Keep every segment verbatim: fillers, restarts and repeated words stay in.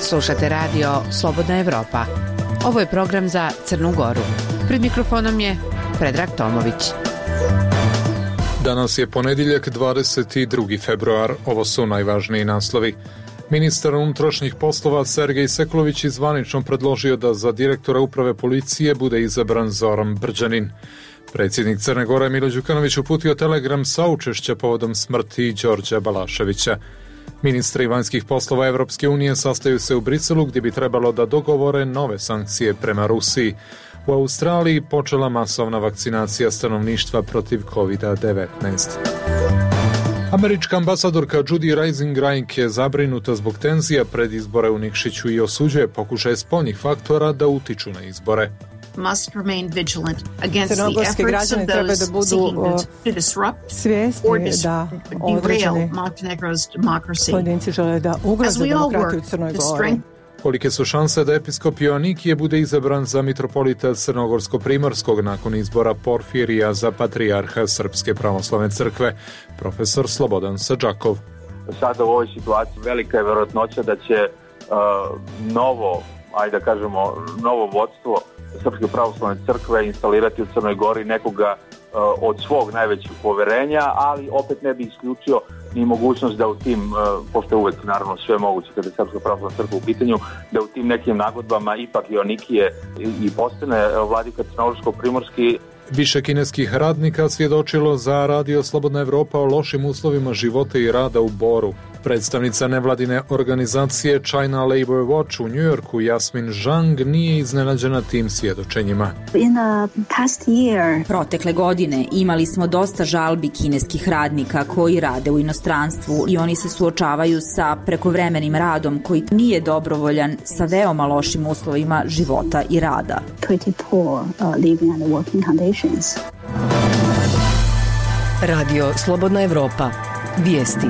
Slušate radio Slobodna Evropa. Ovo je program za Crnu Goru. Pred mikrofonom je Predrag Tomović. Danas je ponedjeljak, dvadeset drugi februar. Ovo su najvažniji naslovi. Ministar unutrašnjih poslova Sergej Seklović je zvanično predložio da za direktora uprave policije bude izabran Zoran Brđanin. Predsjednik Crne Gore Milo Đukanović uputio telegram saučešća povodom smrti Đorđa Balaševića. Ministri vanjskih poslova Evropske unije sastaju se u Briselu gdje bi trebalo da dogovore nove sankcije prema Rusiji. U Australiji počela masovna vakcinacija stanovništva protiv kovid devetnaest. Američka ambasadorka Judy Reising-Reich je zabrinuta zbog tenzija pred izbore u Nikšiću i osuđuje pokušaj spoljnih faktora da utiču na izbore. Crnogorski građani treba da budu svjesni da određeni pojedinci žele da ugroze demokratiju u Crnoj Gori. Kolike su šanse da episkop Joanikije bude izabran za mitropolita Crnogorsko-primorskog nakon izbora Porfirija za patrijarha Srpske pravoslavne crkve? Profesor Slobodan Sadžakov. Sada u ovoj situaciji velika je vjerojatnoća da će uh, novo, ajde da kažemo, novo vodstvo Srpske pravoslavne crkve instalirati u Crnoj Gori nekoga uh, od svog najvećeg poverenja, ali opet ne bi isključio ni mogućnost da u tim, uh, pošto je uvek naravno sve moguće kada je Srpska pravoslavna crkva u pitanju, da u tim nekim nagodbama ipak Joanikije i, i postane vladika Crnogorsko-primorski. Više kineskih radnika svjedočilo za radio Slobodna Evropa o lošim uslovima života i rada u Boru. Predstavnica nevladine organizacije China Labor Watch u Njujorku Jasmin Zhang nije iznenađena tim svjedočenjima. Protekle godine imali smo dosta žalbi kineskih radnika koji rade u inostranstvu i oni se suočavaju sa prekovremenim radom koji nije dobrovoljan, sa veoma lošim uslovima života i rada. Radio Slobodna Evropa. Vijesti.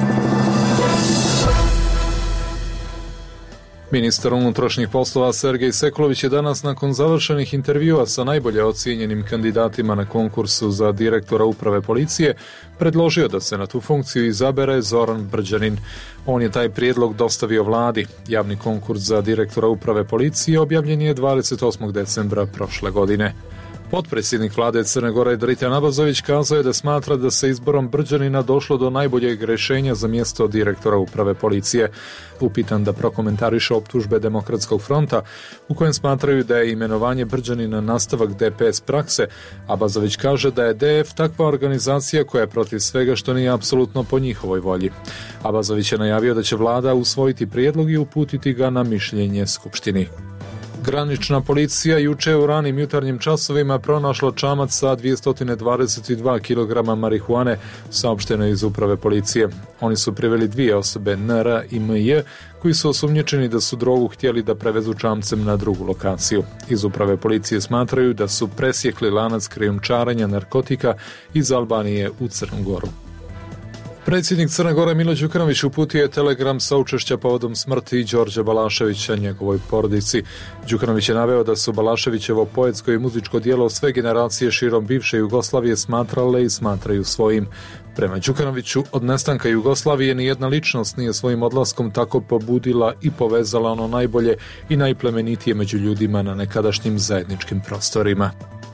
Ministar unutrašnjih poslova Sergej Seklović je danas nakon završenih intervjua sa najbolje ocijenjenim kandidatima na konkursu za direktora uprave policije predložio da se na tu funkciju izabere Zoran Brđanin. On je taj prijedlog dostavio vladi. Javni konkurs za direktora uprave policije objavljen je dvadeset osmog decembra prošle godine. Potpredsjednik vlade Crne Gore Dritan Abazović kazao je da smatra da se izborom Brđanina došlo do najboljeg rješenja za mjesto direktora uprave policije. Upitan da prokomentariše optužbe Demokratskog fronta u kojem smatraju da je imenovanje Brđanina nastavak D P S prakse, Abazović kaže da je D F takva organizacija koja je protiv svega što nije apsolutno po njihovoj volji. Abazović je najavio da će vlada usvojiti prijedlog i uputiti ga na mišljenje Skupštini. Granična policija juče u ranim jutarnjim časovima pronašla čamac sa dvjesto dvadeset dva kilograma marihuane, saopšteno iz uprave policije. Oni su priveli dvije osobe, N R i M J, koji su osumnjičeni da su drogu htjeli da prevezu čamcem na drugu lokaciju. Iz uprave policije smatraju da su presjekli lanac krijumčarenja narkotika iz Albanije u Crnu Goru. Predsjednik Crne Gore Milo Đukanović uputio je telegram saučešća povodom smrti Đorđa Balaševića njegovoj porodici. Đukanović je naveo da su Balaševićevo poetsko i muzičko djelo sve generacije širom bivše Jugoslavije smatrale i smatraju svojim. Prema Đukanoviću, od nestanka Jugoslavije nijedna ličnost nije svojim odlaskom tako pobudila i povezala ono najbolje i najplemenitije među ljudima na nekadašnjim zajedničkim prostorima.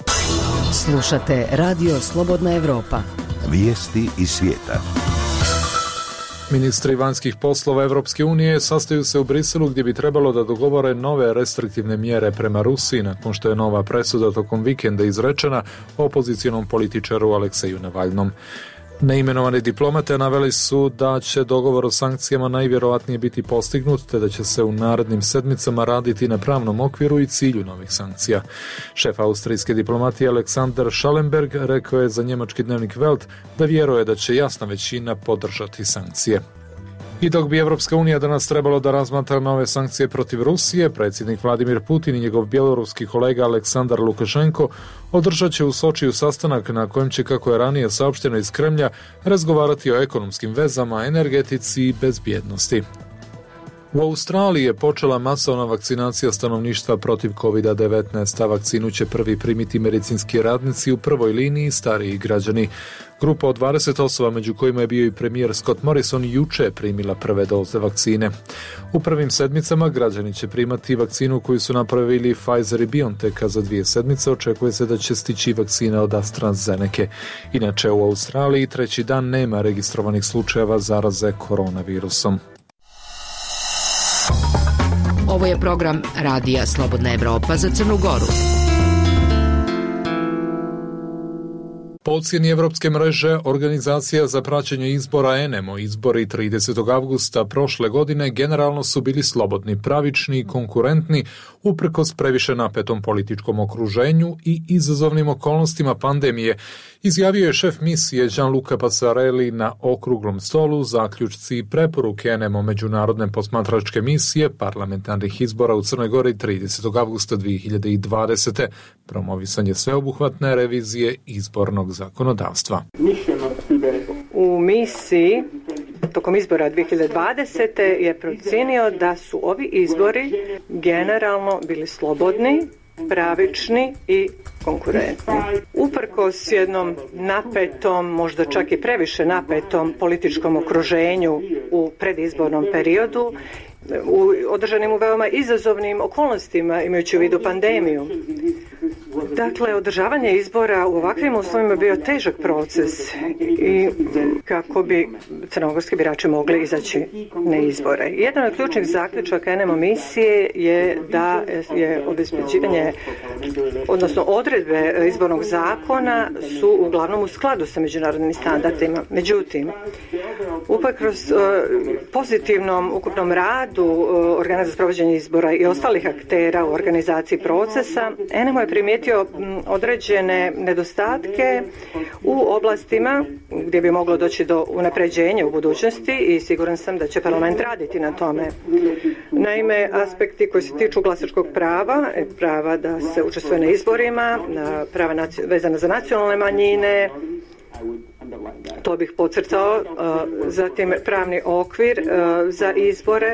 Slušate Radio Slobodna Evropa. Vijesti iz svijeta. Ministri vanjskih poslova Evropske unije sastaju se u Briselu gdje bi trebalo da dogovore nove restriktivne mjere prema Rusiji nakon što je nova presuda tokom vikenda izrečena opozicionom političaru Alekseju Navalnom. Neimenovani diplomate naveli su da će dogovor o sankcijama najvjerojatnije biti postignut te da će se u narednim sedmicama raditi na pravnom okviru i cilju novih sankcija. Šef austrijske diplomatije Alexander Schallenberg rekao je za njemački dnevnik Welt da vjeruje da će jasna većina podržati sankcije. I dok bi Evropska unija danas trebalo da razmatra nove sankcije protiv Rusije, predsjednik Vladimir Putin i njegov bjeloruski kolega Aleksandar Lukašenko održat će u Sočiju sastanak na kojem će, kako je ranije saopšteno iz Kremlja, razgovarati o ekonomskim vezama, energetici i bezbjednosti. U Australiji je počela masovna vakcinacija stanovništva protiv kovid devetnaest, a vakcinu će prvi primiti medicinski radnici u prvoj liniji, stariji građani. Grupa od dvadeset osoba, među kojima je bio i premijer Scott Morrison, juče je primila prve doze vakcine. U prvim sedmicama građani će primati vakcinu koju su napravili Pfizer i BioNTech, a za dvije sedmice očekuje se da će stići vakcina od AstraZeneca. Inače, u Australiji treći dan nema registrovanih slučajeva zaraze koronavirusom. Ovo je program Radija Slobodna Evropa za Crnu Goru. Po ocjeni Evropske mreže, organizacija za praćenje izbora E N E M O, izbori tridesetog avgusta prošle godine generalno su bili slobodni, pravični i konkurentni uprkos previše napetom političkom okruženju i izazovnim okolnostima pandemije, izjavio je šef misije Gianluca Passarelli na okruglom stolu zaključci i preporuke E N E M O međunarodne posmatračke misije parlamentarnih izbora u Crnoj Gori tridesetog avgusta dvije hiljade dvadesete. Promovisanje sveobuhvatne revizije izbornog zakonodavstva. U misiji tokom izbora dvije hiljade dvadesete je procijenio da su ovi izbori generalno bili slobodni, pravični i konkurentni. Uprkos jednom napetom, možda čak i previše napetom političkom okruženju u predizbornom periodu, u održanim u veoma izazovnim okolnostima, imajući u vidu pandemiju. Dakle, održavanje izbora u ovakvim uslovima bio težak proces i kako bi crnogorski birači mogli izaći na izbore. Jedan od ključnih zaključaka E N E M O misije je da je obezbeđivanje, odnosno odredbe izbornog zakona su uglavnom u skladu sa međunarodnim standardima. Međutim, uprkos pozitivnom ukupnom radu organa za sprovođenje izbora i ostalih aktera u organizaciji procesa, E N E M O je primijetio određene nedostatke u oblastima gdje bi moglo doći do unapređenja u budućnosti i siguran sam da će parlament raditi na tome. Naime, aspekti koji se tiču glasačkog prava, prava da se učestvuje na izborima, prava vezana za nacionalne manjine, to bih podcrtao, zatim pravni okvir za izbore,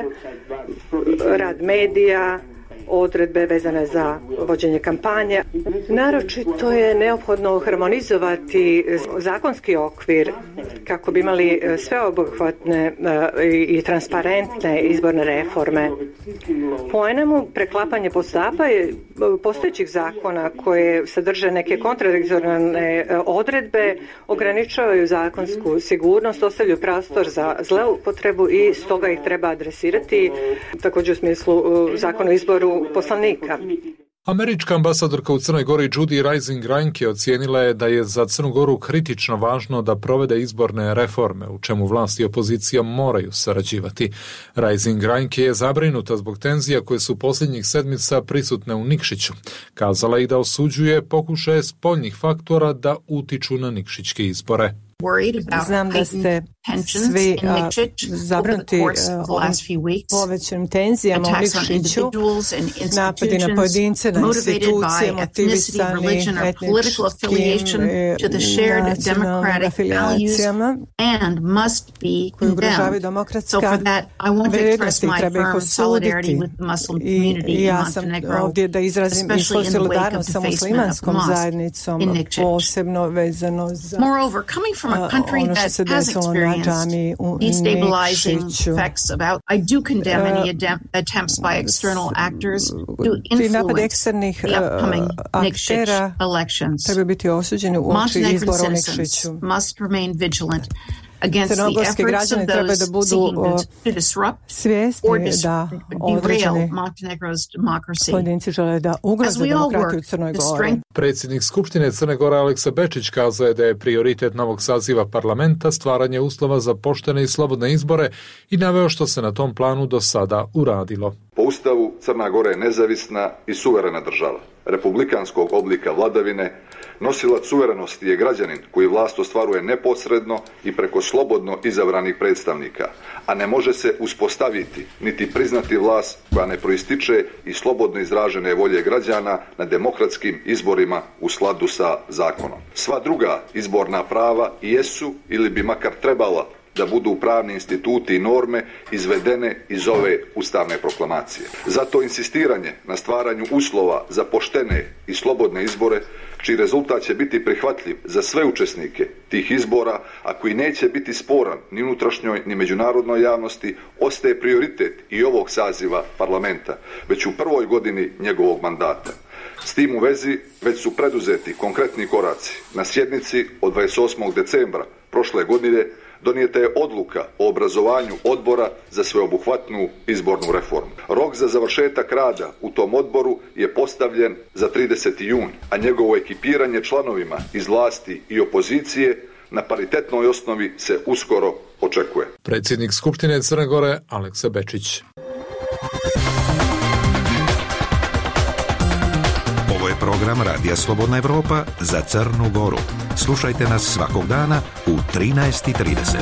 rad medija, odredbe vezane za vođenje kampanje. Naročito je neophodno harmonizovati zakonski okvir kako bi imali sveobuhvatne i transparentne izborne reforme. Po E N E M U preklapanje postapa je postojećih zakona koje sadrže neke kontradiktorne odredbe, ograničavaju zakonsku sigurnost, ostavljaju prostor za zloupotrebu i stoga ih treba adresirati, također u smislu zakona o izboru poslanika. Američka ambasadorka u Crnoj Gori Judy Rising-Reinke ocijenila je da je za Crnu Goru kritično važno da provede izborne reforme, u čemu vlast i opozicija moraju sarađivati. Rising-Reinke je zabrinuta zbog tenzija koje su posljednjih sedmica prisutne u Nikšiću. Kazala i da osuđuje pokušaje spoljnih faktora da utiču na nikšićke izbore. Znam da ste svi uh, zabrinuti uh, povećanim tenzijama u Nikšiću, napadi na pojedince, na institucije, motivisani etničkim i nacionalnim afilijacijama koji ugrožavaju demokratska vrijednosti i treba ih osuditi. I ja sam ovdje da izrazim i svoju solidarnost sa muslimanskom zajednicom, posebno vezano za ono što se desilo na džami u Nikšiću. Ti napadi eksternih aktera treba biti osuđeni u oči izbora u Nikšiću. Crnogorski građani treba da budu svjesni da određeni pojedinci žele da ugroze demokratiju u Crnoj Gori. Predsjednik Skupštine Crne Gore Aleksa Bečić kazao je da je prioritet novog saziva parlamenta stvaranje uslova za poštene i slobodne izbore i naveo što se na tom planu do sada uradilo. Po Ustavu Crna Gora je nezavisna i suverena država, republikanskog oblika vladavine. Nosilac suverenosti je građanin koji vlast ostvaruje neposredno i preko slobodno izabranih predstavnika, a ne može se uspostaviti niti priznati vlast koja ne proističe iz slobodno izražene volje građana na demokratskim izborima u skladu sa zakonom. Sva druga izborna prava jesu ili bi makar trebala da budu pravni instituti i norme izvedene iz ove ustavne proklamacije. Zato insistiranje na stvaranju uslova za poštene i slobodne izbore, čiji rezultat će biti prihvatljiv za sve učesnike tih izbora, a koji neće biti sporan ni unutrašnjoj ni međunarodnoj javnosti, ostaje prioritet i ovog saziva parlamenta, već u prvoj godini njegovog mandata. S tim u vezi već su preduzeti konkretni koraci. Na sjednici od dvadeset osmog decembra prošle godine donijeta je odluka o obrazovanju odbora za sveobuhvatnu izbornu reformu. Rok za završetak rada u tom odboru je postavljen za trideseti jun, a njegovo ekipiranje članovima iz vlasti i opozicije na paritetnoj osnovi se uskoro očekuje. Predsjednik Skupštine Crne Gore Aleksa Bečić. Ovo je program Radija Slobodna Evropa za Crnu Goru. Slušajte nas svakog dana u trinaest i trideset.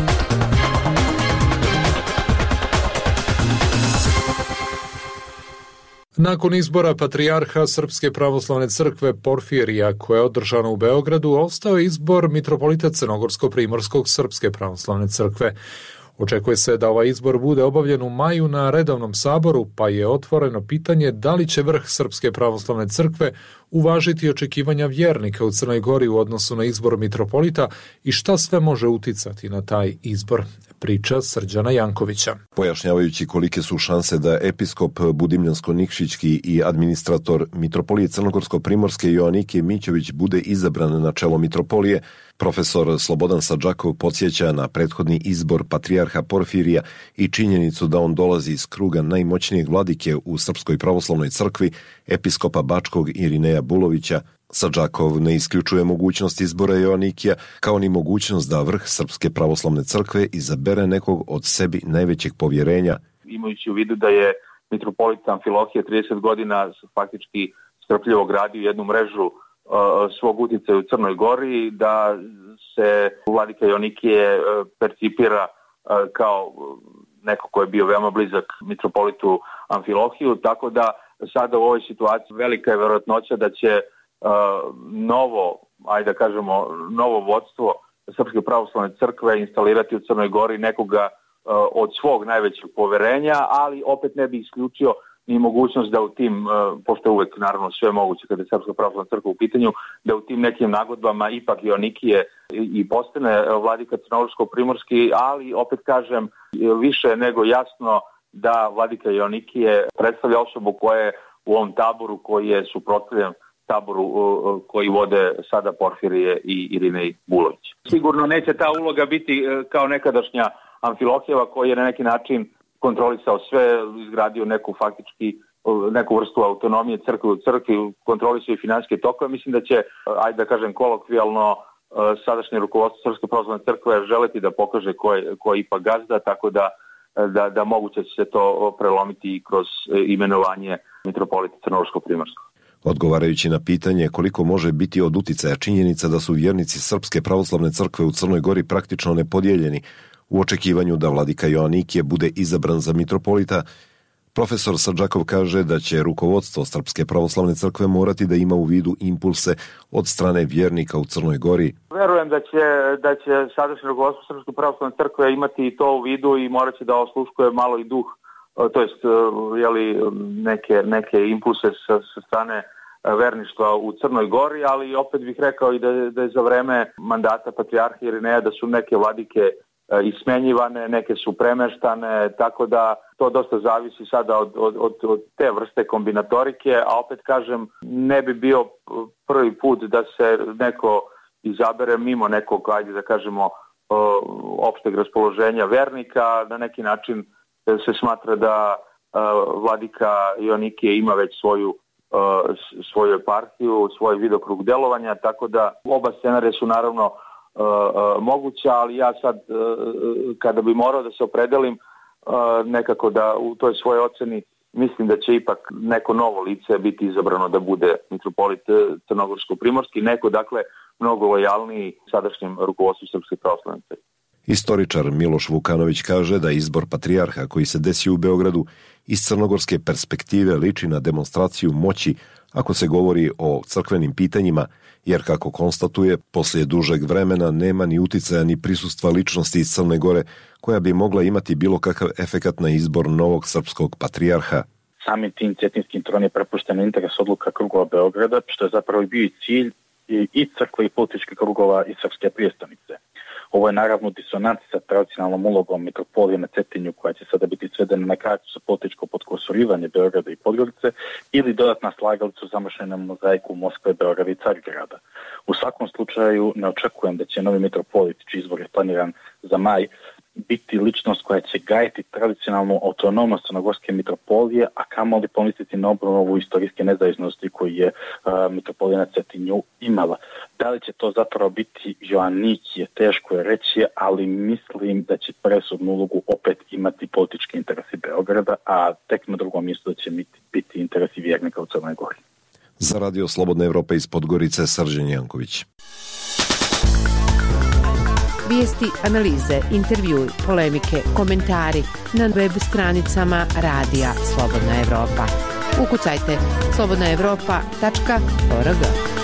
Nakon izbora patrijarha Srpske pravoslavne crkve Porfirija, koje je održano u Beogradu, ostao je izbor mitropolita Crnogorsko-primorskog Srpske pravoslavne crkve. Očekuje se da ovaj izbor bude obavljen u maju na redovnom saboru, pa je otvoreno pitanje da li će vrh Srpske pravoslavne crkve uvažiti očekivanja vjernika u Crnoj Gori u odnosu na izbor mitropolita i šta sve može uticati na taj izbor. Priča Srđana Jankovića. Pojašnjavajući kolike su šanse da episkop Budimljansko-Nikšićki i administrator mitropolije Crnogorsko-primorske Joanike Mićović bude izabran na čelo mitropolije, profesor Slobodan Sadžakov podsjeća na prethodni izbor patrijarha Porfirija i činjenicu da on dolazi iz kruga najmoćnijeg vladike u Srpskoj pravoslavnoj crkvi, episkopa Bačkog Irineja Bulovića. Sadžakov ne isključuje mogućnost izbora Joanikija, kao ni mogućnost da vrh Srpske pravoslavne crkve izabere nekog od sebi najvećeg povjerenja. Imajući u vidu da je mitropolit Amfilohije trideset godina faktički strpljivo gradio jednu mrežu uh, svog utjecaja u Crnoj Gori, da se vladika Joanikije uh, percipira uh, kao neko ko je bio veoma blizak mitropolitu Amfilohiju, tako da sada u ovoj situaciji velika je verovatnoća da će Uh, novo, ajde da kažemo, novo vodstvo Srpske pravoslavne crkve instalirati u Crnoj Gori nekoga uh, od svog najvećeg poverenja, ali opet ne bi isključio ni mogućnost da u tim, uh, pošto je uvek naravno sve moguće kada je Srpska pravoslavna crkva u pitanju, da u tim nekim nagodbama ipak Joanikije i, i postane vladika Crnogorsko-primorski, ali opet kažem, više nego jasno da vladika Joanikije predstavlja osobu koja je u ovom taboru koji je suprotstavljen taboru koji vode sada Porfirije i Irinej Bulović. Sigurno neće ta uloga biti kao nekadašnja Amfilohijeva koji je na neki način kontrolisao sve, izgradio neku faktički neku vrstu autonomije crkve u crkvi, kontrolisao i finansijske tokove. Mislim da će, ajde da kažem kolokvijalno, sadašnje rukovodstvo Srpske pravoslavne crkve želeti da pokaže ko je, ko je ipak gazda, tako da, da, da moguće će se to prelomiti i kroz imenovanje mitropolita Crnogorsko-primorskog. Odgovarajući na pitanje koliko može biti od uticaja činjenica da su vjernici Srpske pravoslavne crkve u Crnoj Gori praktično nepodijeljeni u očekivanju da vladika Joanikije bude izabran za mitropolita, profesor Sadžakov kaže da će rukovodstvo Srpske pravoslavne crkve morati da ima u vidu impulse od strane vjernika u Crnoj Gori. Verujem da će, da će sadašnje rukovodstvo Srpske pravoslavne crkve imati i to u vidu i morat će da osluškuje malo i duh, to jest jeli, neke, neke impulse sa, sa strane verništva u Crnoj Gori, ali opet bih rekao i da, da je za vreme mandata patrijarha Irineja da su neke vladike ismenjivane, neke su premeštane, tako da to dosta zavisi sada od, od, od, od te vrste kombinatorike, a opet kažem, ne bi bio prvi put da se neko izabere mimo nekog, ajde da kažemo, opšteg raspoloženja vernika, na neki način se smatra da vladika Joanikije ima već svoju svoju eparhiju, svoj vidokrug delovanja, tako da oba scenarija su naravno uh, uh, moguća, ali ja sad uh, kada bi morao da se opredelim uh, nekako da u toj svojoj oceni mislim da će ipak neko novo lice biti izabrano da bude mitropolit Crnogorsko-primorski, neko dakle mnogo lojalniji sadašnjem rukovodstvu Srpske pravoslavne crkve. Istoričar Miloš Vukanović kaže da izbor patrijarha koji se desio u Beogradu iz crnogorske perspektive liči na demonstraciju moći ako se govori o crkvenim pitanjima, jer kako konstatuje, poslije dužeg vremena nema ni uticaja ni prisustva ličnosti iz Crne Gore koja bi mogla imati bilo kakav efekat na izbor novog srpskog patrijarha. Samim tim Cetinjskim tron je prepušten na interes odluka krugova Beograda, što je zapravo bio i cilj i crkve i političkih krugova i srpske prijestolnice. Ovo je naravno disonanci sa tradicionalnom ulogom mitropolije na Cetinju, koja će sada biti svedena na kartu za političko potkosurivanje Beograda i Podgorice ili dodatna slagalica u zamršenom mozaiku Moskve, Beograda i Carigrada. U svakom slučaju ne očekujem da će novi mitropolit, čiji izbor je planiran za maj, biti ličnost koja će gajiti tradicionalnu autonomnost crnogorske mitropolije, a kamoli pomisliti na obnovu istorijske nezavisnosti koju je uh, mitropolija na Cetinju imala. Da li će to zapravo biti Joannikije, teško je reći, ali mislim da će presudnu ulogu opet imati politički interesi Beograda, a tek na drugom mjestu da će biti, biti interesi vjernika u Crnoj Gori. Za Radio Slobodna Evropa iz Podgorice, Srđan Janković. Vijesti, analize, intervjui, polemike, komentari na web stranicama Radija Slobodna Evropa. Ukucajte slobodna evropa tačka org.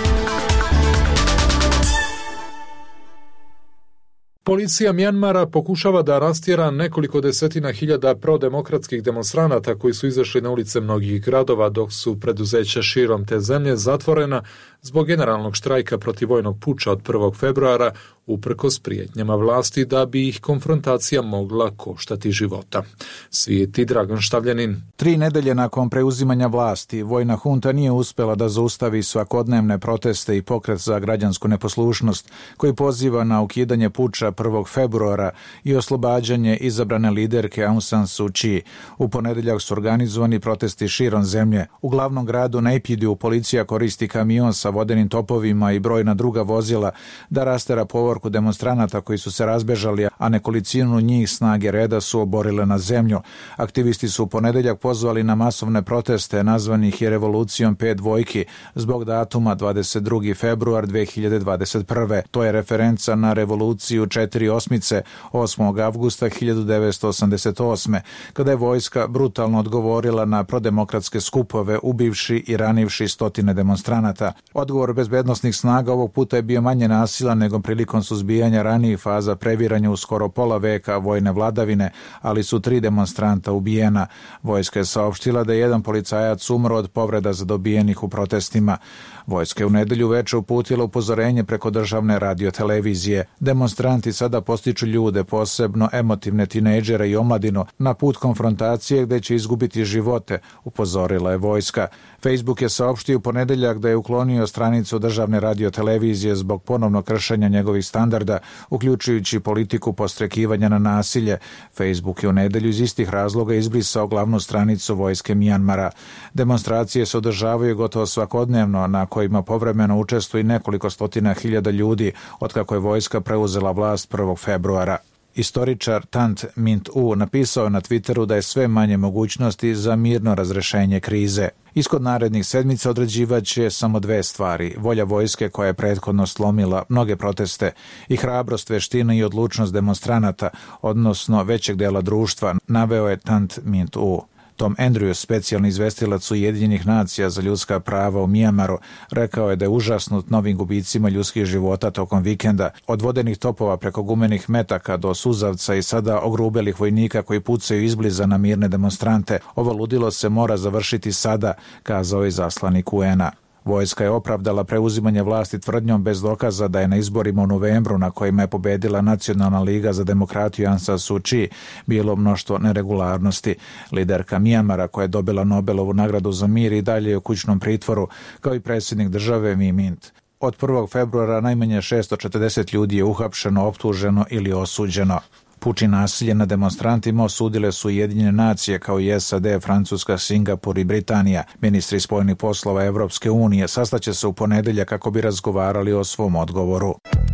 Policija Mjanmara pokušava da rastjera nekoliko desetina hiljada prodemokratskih demonstranata koji su izašli na ulice mnogih gradova dok su preduzeća širom te zemlje zatvorena zbog generalnog štrajka protiv vojnog puča od prvog februara uprkos prijetnjama vlasti da bi ih konfrontacija mogla koštati života. Svijeti Dragan Štavljanin. Tri nedelje nakon preuzimanja vlasti, vojna hunta nije uspjela da zaustavi svakodnevne proteste i pokret za građansku neposlušnost koji poziva na ukidanje puča prvog februara i oslobađanje izabrane liderke Aung San Suu Kyi. U ponedeljak su organizovani protesti širom zemlje. U glavnom gradu Naypyidaw policija koristi kamion sa vodenim topovima i brojna druga vozila da rastera povorku demonstranata koji su se razbežali, a nekolicinu njih snage reda su oborile na zemlju. Aktivisti su u ponedeljak pozvali na masovne proteste nazvanih i revolucijom pet dvojki zbog datuma dvadeset drugi februar dve hiljade dvadeset prve. To je referenca na revoluciju četiri osmice osmog avgusta hiljadu devetsto osamdeset osme. kada je vojska brutalno odgovorila na prodemokratske skupove, ubivši i ranivši stotine demonstranata. Odgovor bezbednosnih snaga ovog puta je bio manje nasilan nego prilikom suzbijanja ranijih faza previranja u skoro pola veka vojne vladavine, ali su tri demonstranta ubijena. Vojska je saopštila da je jedan policajac umro od povreda zadobijenih u protestima. Vojska je u nedelju veče uputila upozorenje preko državne radiotelevizije. Demonstranti sada postiču ljude, posebno emotivne tinejdžere i omladinu, na put konfrontacije gde će izgubiti živote, upozorila je vojska. Facebook je saopštio u ponedeljak da je uklonio stranicu državne radiotelevizije zbog ponovnog kršenja njegovih standarda, uključujući politiku podstrekivanja na nasilje. Facebook je u nedelju iz istih razloga izbrisao glavnu stranicu vojske Mjanmara. Demonstracije se održavaju gotovo svakodnevno, na kojima povremeno učestvuje nekoliko stotina hiljada ljudi otkako je vojska preuzela vlast prvog februara. Istoričar Tant Mint U napisao na Twitteru da je sve manje mogućnosti za mirno razrešenje krize. Ishod narednih sedmica određivaće samo dve stvari: volja vojske koja je prethodno slomila mnoge proteste i hrabrost, veština i odlučnost demonstranata, odnosno većeg dela društva, naveo je Tant Mint U. Tom Andrews, specijalni izvestilac Ujedinjenih nacija za ljudska prava u Mjanmaru, rekao je da je užasnut novim gubicima ljudskih života tokom vikenda, od vodenih topova preko gumenih metaka do suzavca i sada ogrubelih vojnika koji pucaju izbliza na mirne demonstrante. Ovo ludilo se mora završiti sada, kazao je izaslanik U N-a. Vojska je opravdala preuzimanje vlasti tvrdnjom bez dokaza da je na izborima u novembru, na kojima je pobedila Nacionalna liga za demokratiju Aung San Suu Kyi, bilo mnoštvo neregularnosti. Liderka Mjanmara, koja je dobila Nobelovu nagradu za mir, i dalje je u kućnom pritvoru, kao i predsjednik države Win Myint. Od prvog februara najmanje šesto četrdeset ljudi je uhapšeno, optuženo ili osuđeno. Puč i nasilje na demonstrantima osudile su Ujedinjene nacije kao i S A D, Francuska, Singapur i Britanija. Ministri spoljnih poslova Evropske unije sastaće se u ponedeljak kako bi razgovarali o svom odgovoru.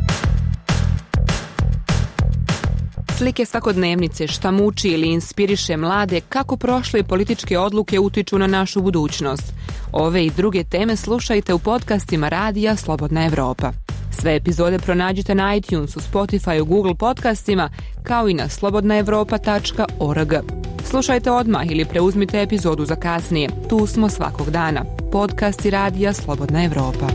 Slike svakodnevnice, šta muči ili inspiriše mlade, kako prošle političke odluke utiču na našu budućnost. Ove i druge teme slušajte u podcastima Radija Slobodna Evropa. Sve epizode pronađite na iTunesu, Spotifyu, Google podcastima, kao i na slobodna evropa tačka org. Slušajte odmah ili preuzmite epizodu za kasnije. Tu smo svakog dana. Podcast i radija Slobodna Evropa.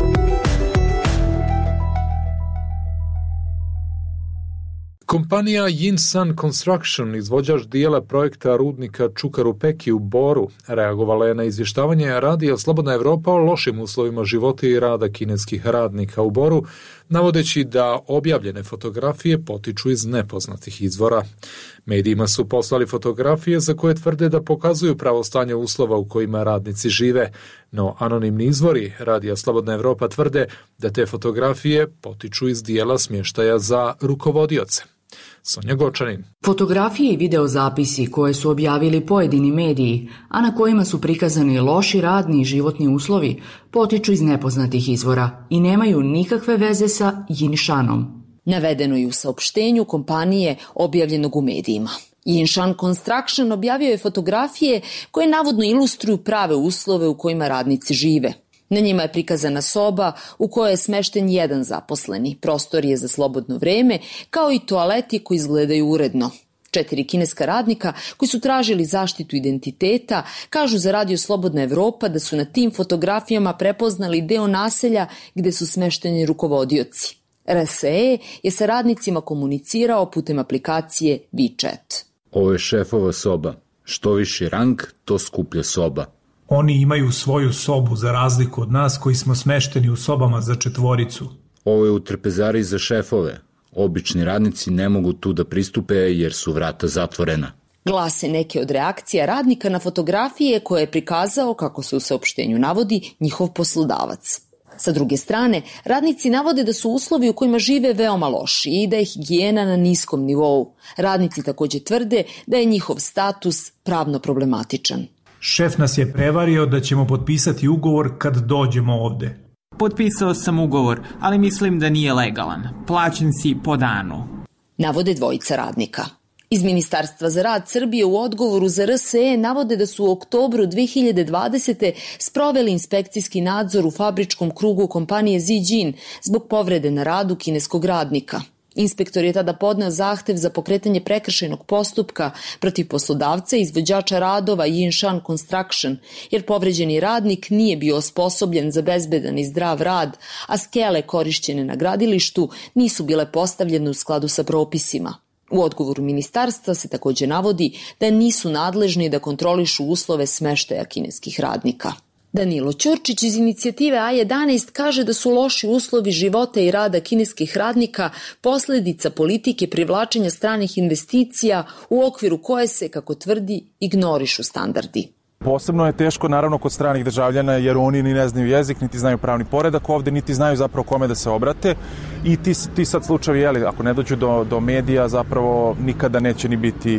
Kompanija Yinsan Construction, izvođač dijela projekta rudnika Čukaru Peki u Boru, reagovala je na izvještavanje radija Slobodna Evropa o lošim uslovima života i rada kineskih radnika u Boru, navodeći da objavljene fotografije potiču iz nepoznatih izvora. Medijima su poslali fotografije za koje tvrde da pokazuju pravo stanje uslova u kojima radnici žive, no anonimni izvori radija Slobodna Evropa tvrde da te fotografije potiču iz dijela smještaja za rukovodioce. Sonja Gočanin. Fotografije i videozapisi koje su objavili pojedini mediji, a na kojima su prikazani loši radni i životni uslovi, potiču iz nepoznatih izvora i nemaju nikakve veze sa Yinshanom. Navedeno je u saopštenju kompanije objavljenog u medijima. Yinshan Construction objavio je fotografije koje navodno ilustruju prave uslove u kojima radnici žive. Na njima je prikazana soba u kojoj je smešten jedan zaposleni, prostorije za slobodno vreme, kao i toaleti koji izgledaju uredno. Četiri kineska radnika koji su tražili zaštitu identiteta kažu za radio Slobodna Evropa da su na tim fotografijama prepoznali deo naselja gde su smešteni rukovodioci. R S E je sa radnicima komunicirao putem aplikacije WeChat. Ovo je šefova soba. Što viši rang, to skuplja soba. Oni imaju svoju sobu za razliku od nas koji smo smešteni u sobama za četvoricu. Ovo je u trpezari za šefove. Obični radnici ne mogu tu da pristupe jer su vrata zatvorena. Glase neke od reakcija radnika na fotografije koje je prikazao, kako se u saopštenju navodi, njihov poslodavac. Sa druge strane, radnici navode da su uslovi u kojima žive veoma loši i da je higijena na niskom nivou. Radnici također tvrde da je njihov status pravno problematičan. Šef nas je prevario da ćemo potpisati ugovor kad dođemo ovde. Potpisao sam ugovor, ali mislim da nije legalan. Plaćen si po danu. Navode dvojica radnika. Iz Ministarstva za rad Srbije u odgovoru za R S E navode da su u oktobru dve hiljade dvadesete sproveli inspekcijski nadzor u fabričkom krugu kompanije Zijin zbog povrede na radu kineskog radnika. Inspektor je tada podneo zahtev za pokretanje prekršajnog postupka protiv poslodavca i izvođača radova Yinshan Construction, jer povređeni radnik nije bio osposobljen za bezbedan i zdrav rad, a skele korišćene na gradilištu nisu bile postavljene u skladu sa propisima. U odgovoru ministarstva se također navodi da nisu nadležni da kontrolišu uslove smeštaja kineskih radnika. Danilo Ćurčić iz inicijative A jedanaest kaže da su loši uslovi života i rada kineskih radnika posljedica politike privlačenja stranih investicija u okviru koje se, kako tvrdi, ignorišu standardi. Posebno je teško naravno kod stranih državljana jer oni ni ne znaju jezik, niti znaju pravni poredak ovde, niti znaju zapravo kome da se obrate i ti, ti sad slučajevi, jeli, ako ne dođu do, do medija, zapravo nikada neće ni biti,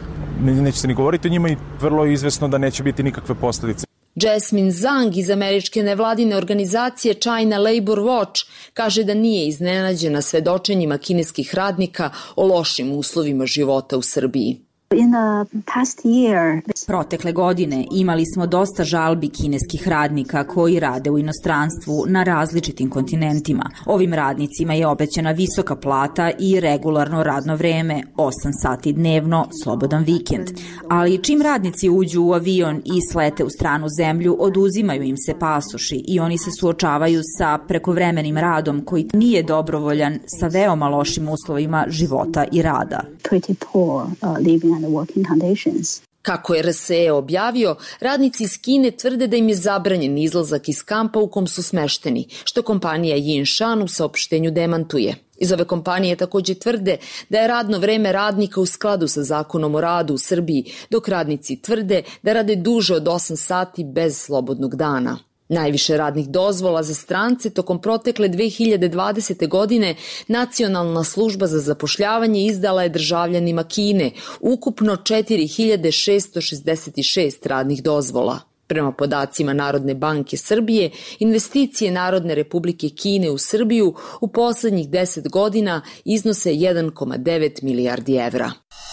neće se ni govoriti o njima i vrlo je izvesno da neće biti nikakve posljedice. Jasmine Zhang iz američke nevladine organizacije China Labor Watch kaže da nije iznenađena svedočenjima kineskih radnika o lošim uslovima života u Srbiji. Protekle godine imali smo dosta žalbi kineskih radnika koji rade u inostranstvu na različitim kontinentima. Ovim radnicima je obećana visoka plata i regularno radno vreme, osam sati dnevno, slobodan vikend. Ali čim radnici uđu u avion i slete u stranu zemlju, oduzimaju im se pasoši i oni se suočavaju sa prekovremenim radom koji nije dobrovoljan, sa veoma lošim uslovima života i rada. Kako je R S E objavio, radnici iz Kine tvrde da im je zabranjen izlazak iz kampa u kom su smešteni, što kompanija Yinshan u saopštenju demantuje. Iz ove kompanije također tvrde da je radno vreme radnika u skladu sa zakonom o radu u Srbiji, dok radnici tvrde da rade duže od osam sati bez slobodnog dana. Najviše radnih dozvola za strance tokom protekle dve hiljade dvadesete. godine Nacionalna služba za zapošljavanje izdala je državljanima Kine, ukupno četiri hiljade šesto šezdeset šest radnih dozvola. Prema podacima Narodne banke Srbije, investicije Narodne republike Kine u Srbiju u poslednjih deset godina iznose jedan zarez devet milijardi evra.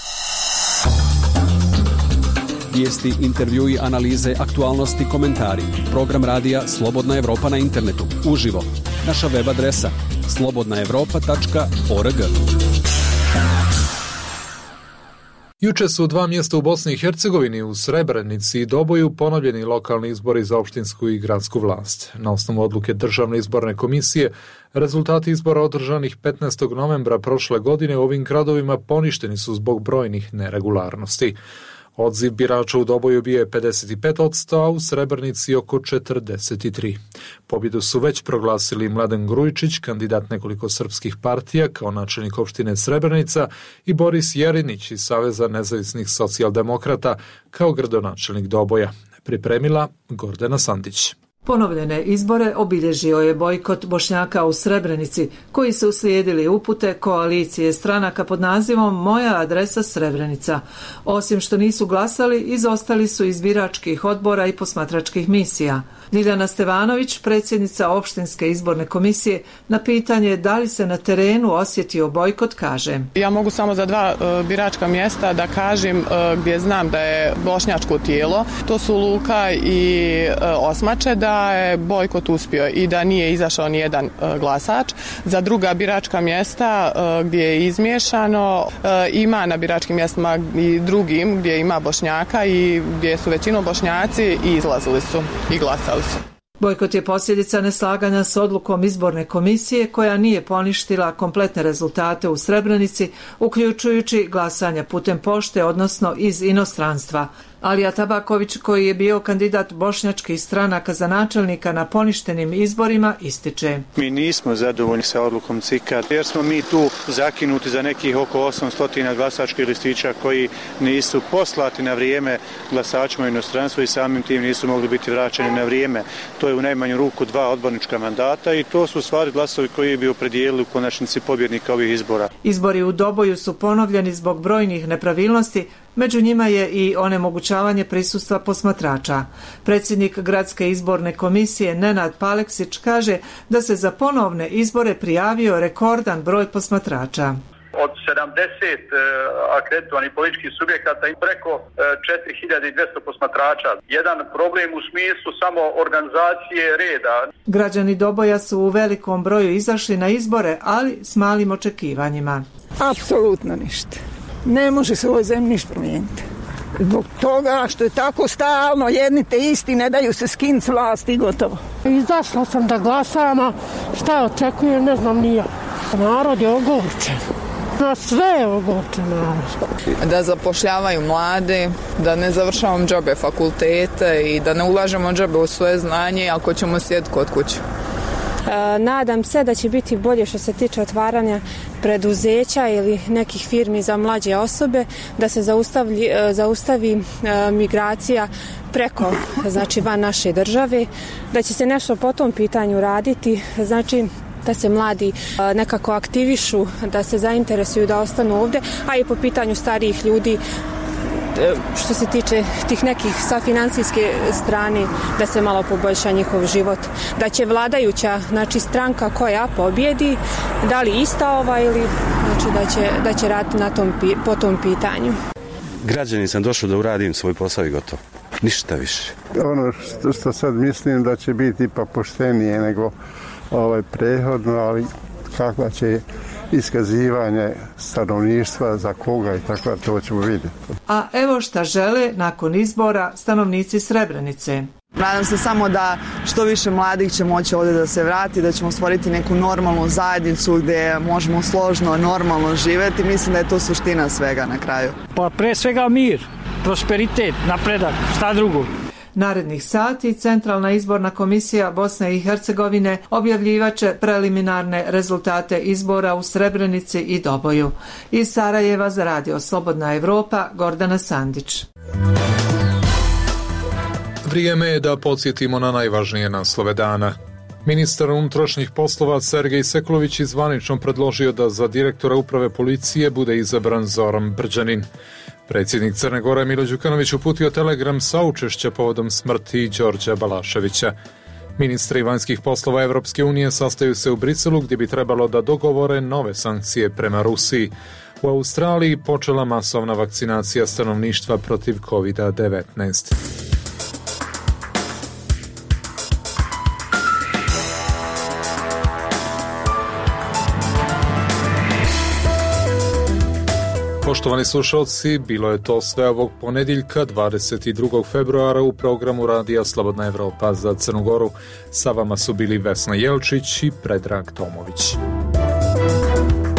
Vijesti, intervjui, analize, aktualnosti, komentari. Program radija Slobodna Evropa na internetu. Uživo. naša web adresa slobodna evropa tačka org. Juče su dva mjesta u Bosni i Hercegovini, u Srebrenici i Doboju, ponovljeni lokalni izbori za opštinsku i gradsku vlast. Na osnovu odluke Državne izborne komisije, rezultati izbora održanih petnaestog novembra prošle godine u ovim gradovima poništeni su zbog brojnih neregularnosti. Odziv birača u Doboju bio je pedeset pet posto, a u Srebrenici oko četrdeset tri. Pobjedu su već proglasili Mladen Grujičić, kandidat nekoliko srpskih partija kao načelnik opštine Srebrenica, i Boris Jerinić iz Saveza nezavisnih socijaldemokrata kao gradonačelnik Doboja. Pripremila Gordana Sandić. Ponovljene izbore obilježio je bojkot Bošnjaka u Srebrenici, koji su uslijedili upute koalicije stranaka pod nazivom Moja adresa Srebrenica. Osim što nisu glasali, izostali su iz biračkih odbora i posmatračkih misija. Ljiljana Stevanović, predsjednica opštinske izborne komisije, na pitanje da li se na terenu osjetio bojkot, kaže: Ja mogu samo za dva e, biračka mjesta da kažem e, gdje znam da je bošnjačko tijelo, to su Luka i e, Osmače, da je bojkot uspio i da nije izašao ni jedan e, glasač. Za druga biračka mjesta e, gdje je izmiješano, e, ima na biračkim mjestima i drugim gdje ima Bošnjaka i gdje su većinom Bošnjaci i izlazili su i glasali. Bojkot je posljedica neslaganja s odlukom izborne komisije koja nije poništila kompletne rezultate u Srebrenici, uključujući glasanja putem pošte, odnosno iz inostranstva. Alija Tabaković, koji je bio kandidat bošnjačkih stranaka za načelnika na poništenim izborima, ističe: Mi nismo zadovoljni sa odlukom C I K-a jer smo mi tu zakinuti za nekih oko osamsto glasačkih listića koji nisu poslati na vrijeme glasačima u inostranstvo i samim tim nisu mogli biti vraćeni na vrijeme. To je u najmanju ruku dva odbornička mandata i to su stvari glasovi koji bi opredijelili u konačnici pobjednika ovih izbora. Izbori u Doboju su ponovljeni zbog brojnih nepravilnosti, među njima je i onemogućavanje prisustva posmatrača. Predsjednik gradske izborne komisije Nenad Paleksić kaže da se za ponovne izbore prijavio rekordan broj posmatrača. Od sedamdeset uh, akreditovanih političkih subjekata i preko uh, četiri hiljade dvjesto posmatrača. Jedan problem u smislu samo organizacije reda. Građani Doboja su u velikom broju izašli na izbore, ali s malim očekivanjima. Apsolutno ništa. Ne može se u ovoj zemlji ništa promijeniti. Zbog toga što je tako stalno, jedni te isti, ne daju se skinti s vlasti i gotovo. Izašla sam da glasam, a šta očekujem, ne znam ni ja. Narod je ogorčen. Na sve je ogorčen narod. Da zapošljavaju mlade, da ne završavamo džabe fakultete i da ne ulažemo džabe u svoje znanje ako ćemo sjeti kod kuće. Nadam se da će biti bolje što se tiče otvaranja preduzeća ili nekih firmi za mlađe osobe, da se zaustavi, zaustavi migracija preko, znači van naše države, da će se nešto po tom pitanju raditi, znači da se mladi nekako aktivišu, da se zainteresuju da ostanu ovdje, a i po pitanju starijih ljudi, što se tiče tih nekih sa financijske strane, da se malo poboljša njihov život, da će vladajuća, znači stranka koja pobjedi, da li ista ova ili znači da će, da će raditi na tom, po tom pitanju. Građanin sam došao da uradim svoj posao i gotovo. Ništa više. Ono što, što sad mislim da će biti ipak poštenije nego ovaj prehodno, ali kakva će iskazivanje stanovništva za koga i tako, to ćemo vidjeti. A evo šta žele nakon izbora stanovnici Srebrenice. Nadam se samo da što više mladih će moći ovdje da se vrati, da ćemo stvoriti neku normalnu zajednicu gdje možemo složno, normalno živjeti. Mislim da je to suština svega na kraju. Pa pre svega mir, prosperitet, napredak, šta drugo. Narednih sati Centralna izborna komisija Bosne i Hercegovine objavljivaće preliminarne rezultate izbora u Srebrenici i Doboju. Iz Sarajeva za Radio Slobodna Evropa, Gordana Sandić. Vrijeme je da podsjetimo na najvažnije naslove dana. Ministar unutrašnjih poslova Sergej Seklović je zvanično predložio da za direktora uprave policije bude izabran Zoran Brđanin. Predsjednik Crne Gore Milo Đukanović uputio telegram saučešća povodom smrti Đorđa Balaševića. Ministri vanjskih poslova Evropske unije sastaju se u Briselu gdje bi trebalo da dogovore nove sankcije prema Rusiji. U Australiji počela masovna vakcinacija stanovništva protiv kovid devetnaest. Poštovani slušalci, bilo je to sve ovog ponedjeljka dvadeset drugog februara u programu Radija Slobodna Evropa za Crnu Goru. Sa vama su bili Vesna Jelčić i Predrag Tomović.